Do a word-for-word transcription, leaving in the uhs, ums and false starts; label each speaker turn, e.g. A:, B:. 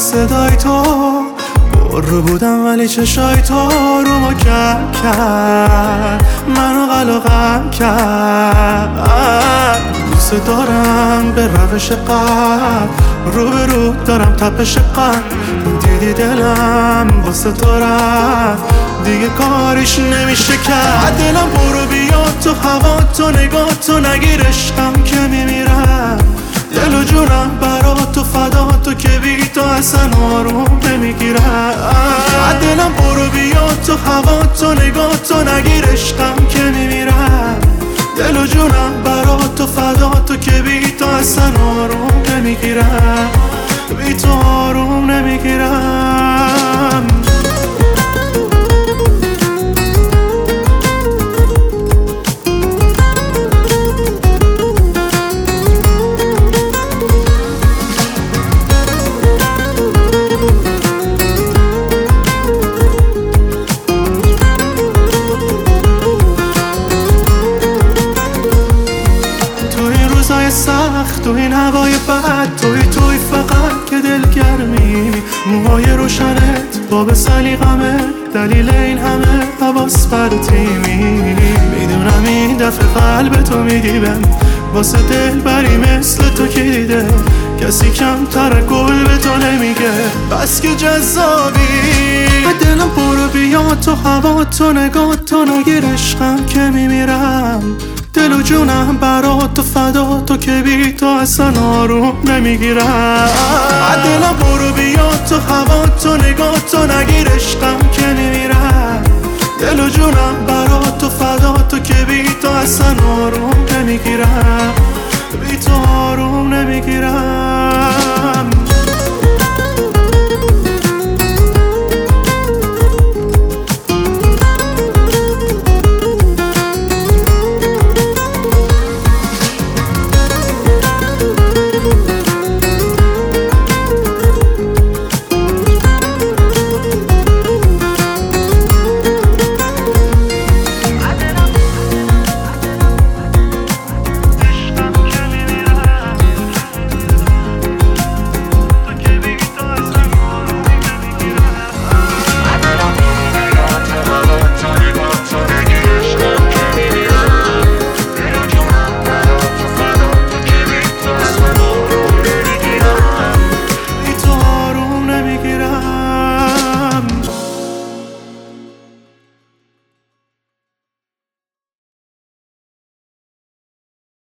A: صدای تو پر رو بودم ولی چشای تو رو ما کرد کرد منو قلقم کرد. دوست دارم به روش قلب رو به رو دارم تپش قلب دیدی دلم واسه تو رفت دیگه کاریش نمیشه کرد. دلم برو بیا تو هوا تو نگاه تو نگیر عشقم که میمیرم دل و جونم برا تو فدا تو که بی تو اصلا آروم نمیگیرم. دلم برو بیا تو هوا تو نگاه تو نگیر عشقم که میمیرم دل و جونم برا تو فدا تو که بی تو اصلا آروم نمیگیرم بی تو آروم نمیگیرم. سخت تو این هوای بد توی توی فقط که دلگرمی موهای روشنت باب سلیقمه دلیل این همه حواس پرتیمی. میدونم این دفعه قلب تو میگیبم واسه دل بری مثل تو که دیده کسی کمتر گل به تو نمیگه بس که جذابی. دلم برو بیا تو هوا تو نگاه تو نگیر عشقم که میمیرم دل و جونم برا تو فدا تو که بی تو اصلا آروم نمیگیرم. دلم برو بیا تو هوا تو نگاه تو نگیر عشقم که میمیرم دل و جونم برا تو فدا تو که بی تو اصلا آروم نمیگیرم بی تو آروم نمیگیرم.